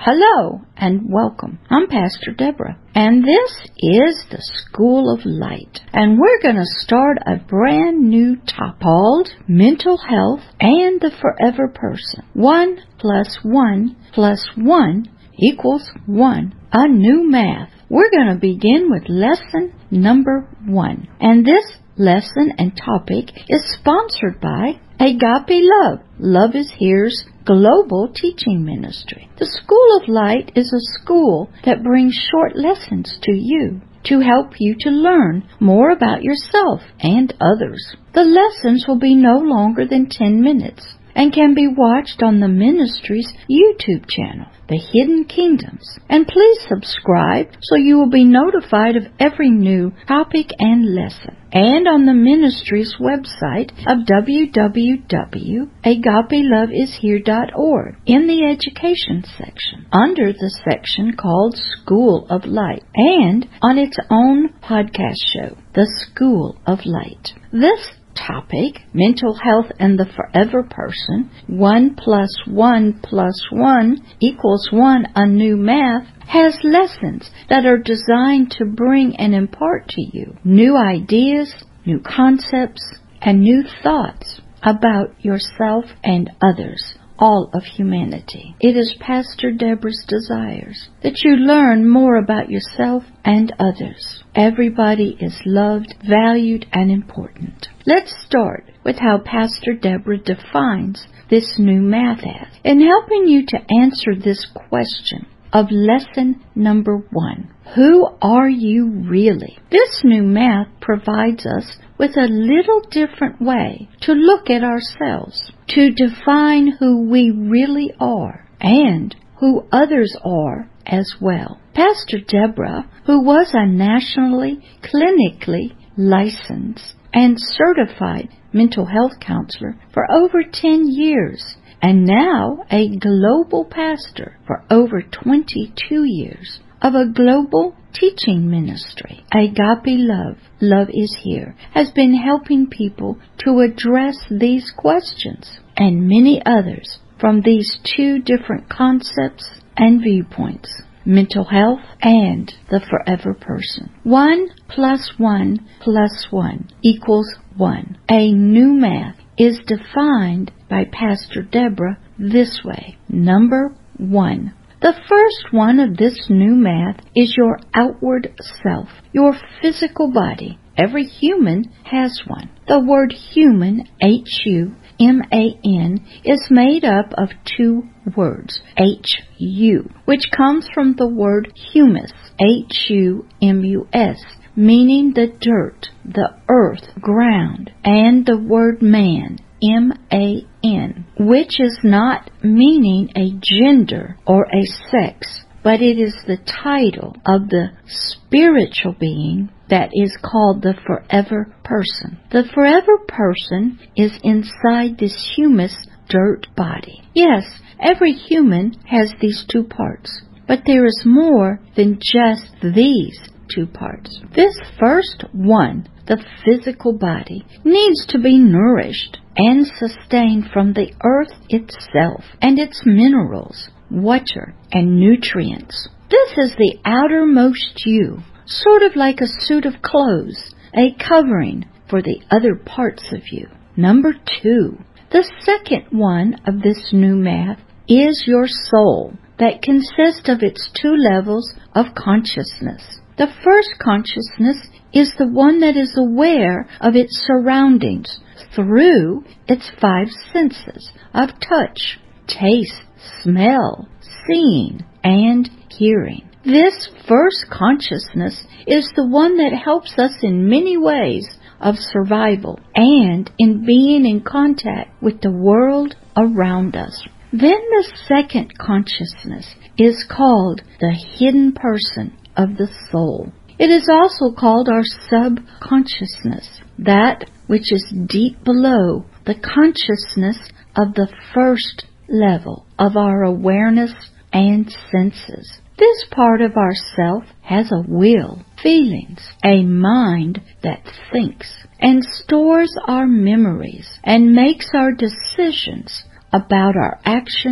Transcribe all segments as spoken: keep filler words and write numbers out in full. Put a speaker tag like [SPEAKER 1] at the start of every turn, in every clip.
[SPEAKER 1] Hello and welcome. I'm Pastor Deborah, and this is the School of Light. And we're going to start a brand new topic called Mental Health and the Forever Person. One plus one plus one equals one. A new math. We're going to begin with lesson number one. And this lesson and topic is sponsored by Agape Love. Love is Here's Global Teaching Ministry. The School of Light is a school that brings short lessons to you to help you to learn more about yourself and others. The lessons will be no longer than ten minutes and can be watched on the ministry's YouTube channel, The Hidden Kingdoms. And please subscribe so you will be notified of every new topic and lesson. And on the ministry's website of w w w dot agape love is here dot org in the education section, under the section called School of Light, and on its own podcast show, The School of Light. This topic, Mental Health and the Forever Person, one plus one plus one equals one, a new math, has lessons that are designed to bring and impart to you new ideas, new concepts, and new thoughts about yourself and others, all of humanity. It is Pastor Deborah's desires that you learn more about yourself and others. Everybody is loved, valued, and important. Let's start with how Pastor Deborah defines this new math as, in helping you to answer this question of lesson number one. Who are you really? This new math provides us with a little different way to look at ourselves, to define who we really are and who others are as well. Pastor Deborah, who was a nationally, clinically licensed and certified mental health counselor for over ten years, and now a global pastor for over twenty-two years of a global teaching ministry, Agape Love, Love is Here, has been helping people to address these questions and many others from these two different concepts and viewpoints, mental health and the forever person. One plus one plus one equals one. A new math is defined by Pastor Deborah this way. Number one. The first one of this new math is your outward self, your physical body. Every human has one. The word human, H U M A N, is made up of two words, H U, which comes from the word humus, H U M U S, meaning the dirt, the earth, ground, and the word man, M A N, which is not meaning a gender or a sex, but it is the title of the spiritual being that is called the forever person. The forever person is inside this humus dirt body. Yes, every human has these two parts, but there is more than just these two parts. This first one, the physical body, needs to be nourished and sustained from the earth itself and its minerals, water, and nutrients. This is the outermost you, sort of like a suit of clothes, a covering for the other parts of you. Number two, the second one of this new math is your soul, that consists of its two levels of consciousness. The first consciousness is the one that is aware of its surroundings through its five senses of touch, taste, smell, seeing, and hearing. This first consciousness is the one that helps us in many ways of survival and in being in contact with the world around us. Then the second consciousness is called the hidden person of the soul. It is also called our subconsciousness, that which is deep below the consciousness of the first level of our awareness and senses. This part of ourself has a will, feelings, a mind that thinks, and stores our memories and makes our decisions about our actions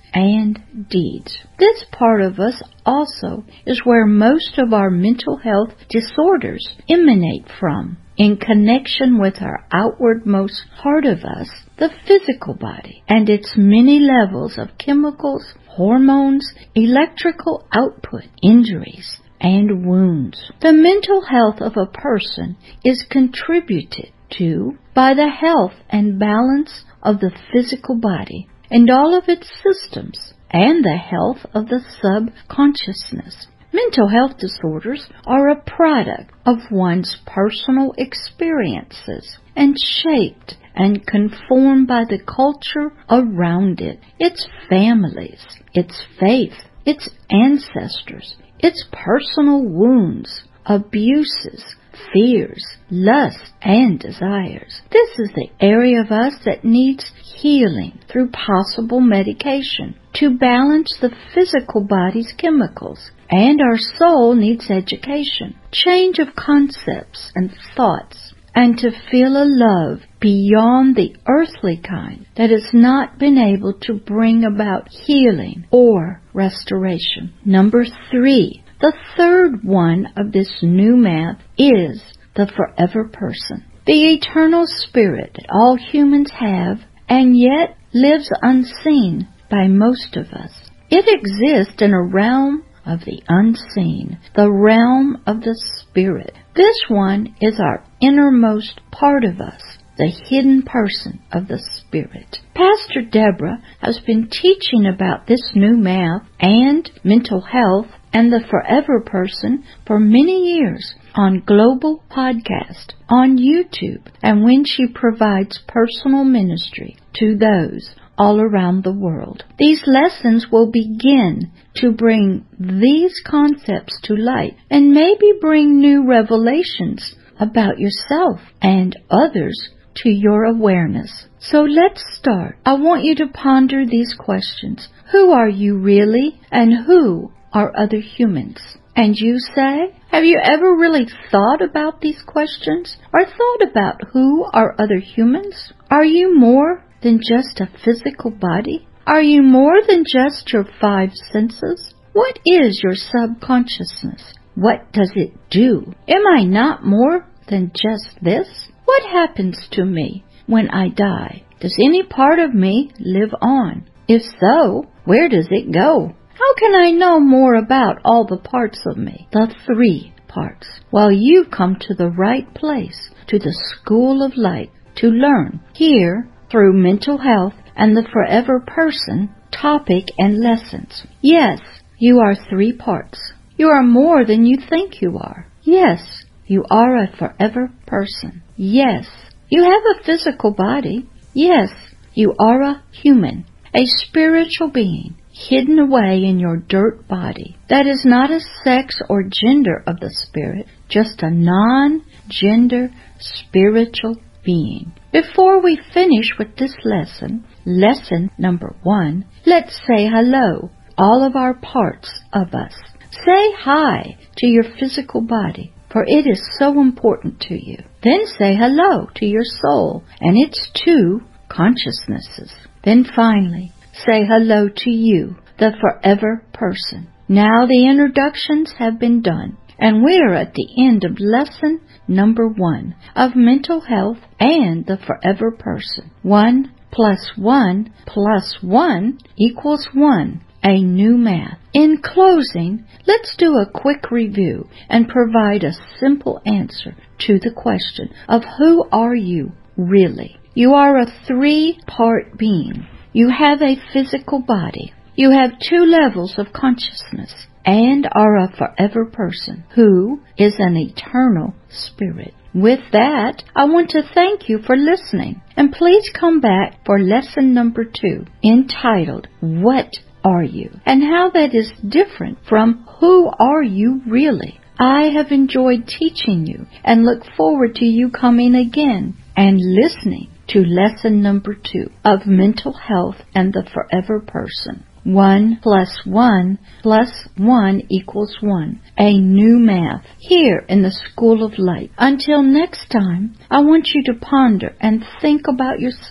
[SPEAKER 1] and deeds. This part of us also is where most of our mental health disorders emanate from, in connection with our outwardmost part of us, the physical body, and its many levels of chemicals, hormones, electrical output, injuries, and wounds. The mental health of a person is contributed to by the health and balance of the physical body and all of its systems, and the health of the subconsciousness. Mental health disorders are a product of one's personal experiences and shaped and conformed by the culture around it, its families, its faith, its ancestors, its personal wounds, abuses, fears, lusts, and desires. This is the area of us that needs healing through possible medication to balance the physical body's chemicals, and our soul needs education, change of concepts and thoughts, and to feel a love beyond the earthly kind that has not been able to bring about healing or restoration. Number three, the third one of this new math is the forever person, the eternal spirit that all humans have and yet lives unseen by most of us. It exists in a realm of the unseen, the realm of the spirit. This one is our innermost part of us, the hidden person of the spirit. Pastor Deborah has been teaching about this new math and mental health and the forever person for many years on Global Podcast, on YouTube, and when she provides personal ministry to those all around the world. These lessons will begin to bring these concepts to light and maybe bring new revelations about yourself and others to your awareness. So let's start. I want you to ponder these questions. Who are you really, and who are other humans? And you say, have you ever really thought about these questions or thought about who are other humans? Are you more than just a physical body? Are you more than just your five senses? What is your subconsciousness? What does it do? Am I not more than just this? What happens to me when I die? Does any part of me live on? If so, where does it go? How can I know more about all the parts of me? The three parts. Well, you've come to the right place, to the School of Light, to learn here through mental health and the forever person topic and lessons. Yes, you are three parts. You are more than you think you are. Yes, you are a forever person. Yes, you have a physical body. Yes, you are a human, a spiritual being hidden away in your dirt body. That is not a sex or gender of the spirit, just a non-gender spiritual being. Before we finish with this lesson, lesson number one, let's say hello, all of our parts of us. Say hi to your physical body, for it is so important to you. Then say hello to your soul and its two consciousnesses. Then finally, say hello to you, the forever person. Now the introductions have been done, and we're at the end of lesson number one of mental health and the forever person. One plus one plus one equals one. A new math. In closing, let's do a quick review and provide a simple answer to the question of who are you really? You are a three-part being. You have a physical body. You have two levels of consciousness and are a forever person who is an eternal spirit. With that, I want to thank you for listening, and please come back for lesson number two, entitled, What Are You? And how that is different from Who Are You Really? I have enjoyed teaching you and look forward to you coming again and listening to lesson number two of mental health and the forever person. One plus one plus one equals one. A new math here in the School of Light. Until next time, I want you to ponder and think about yourself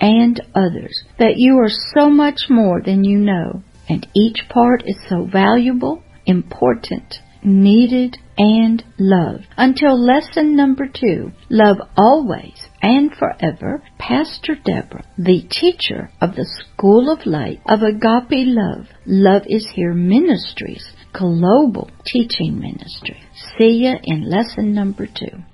[SPEAKER 1] and others, that you are so much more than you know, and each part is so valuable, important, needed, and loved. Until lesson number two, Love Always and Forever, Pastor Deborah, the teacher of the School of Light of Agape Love, Love is Here Ministries, Global Teaching Ministry. See you in lesson number two.